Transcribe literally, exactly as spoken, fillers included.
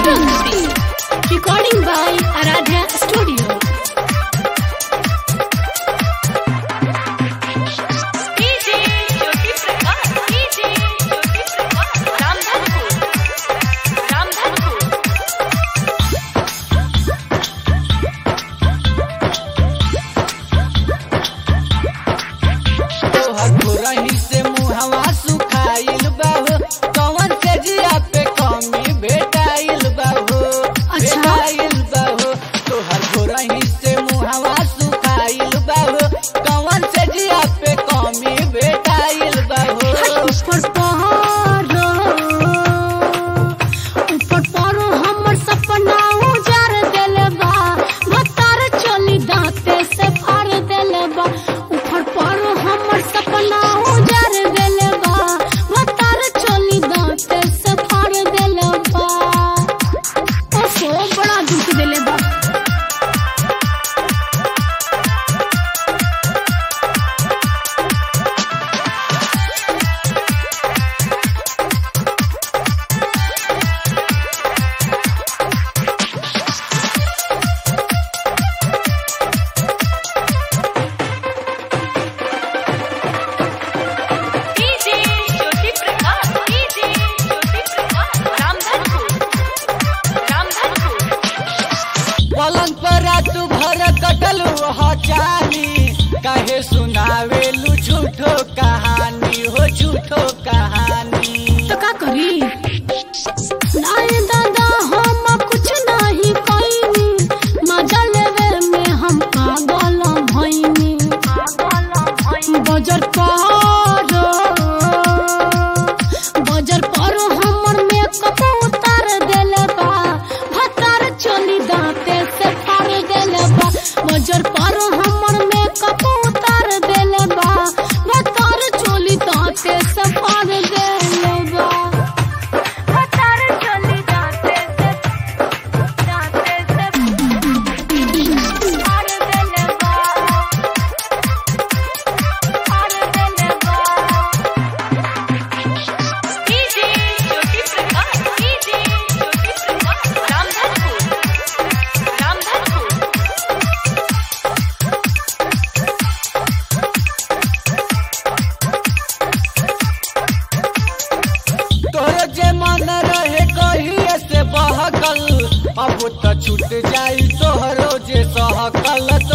Recording by Aradhya Studio. रही से मुहवा सुखाइल बाहो कौन से जिया पे कमी भेटाइल बाहो भेटाइल बाहो तोहर गोरही से मुहवा सुखाइल बाहो कौन से जिया पे कमी भेटाइल बाहो ऊपर पहाड़ो ऊपर पहाड़ो हमर सपना उजार देले बा मतार चली दांते से फाड़ देले बा ऊपर पहाड़ो हमर सपना उजार देले बा मतार चली दांते से फाड़ देले बा ओहो बड़ा दुख देले बा पलंग पर रात भर कटलू हो जानी कहे सुनावेलू झूठो कहानी हो झूठो कहानी तो का करी नाय दादा हम कुछ नहीं कइनी मजा लेवे में हम पागल भइनी बजर पर बजर पर हमर मेकअप उतार देले बा भतार चली दांते से फाड़ देले बा बजर पर हमर मेकअप उतार देले बा भतार चली दांते से फाड़ देले बा भतार चली दांते से दांते से फाड़ देले बा फाड़ देले बा डीजे ज्योति प्रकाश डीजे ज्योति प्रकाश रामधनपुर रामधनपुर तोहर जे मन रहे कहिए से बहकल अब तो छूट जाई तोहरो जे सहकल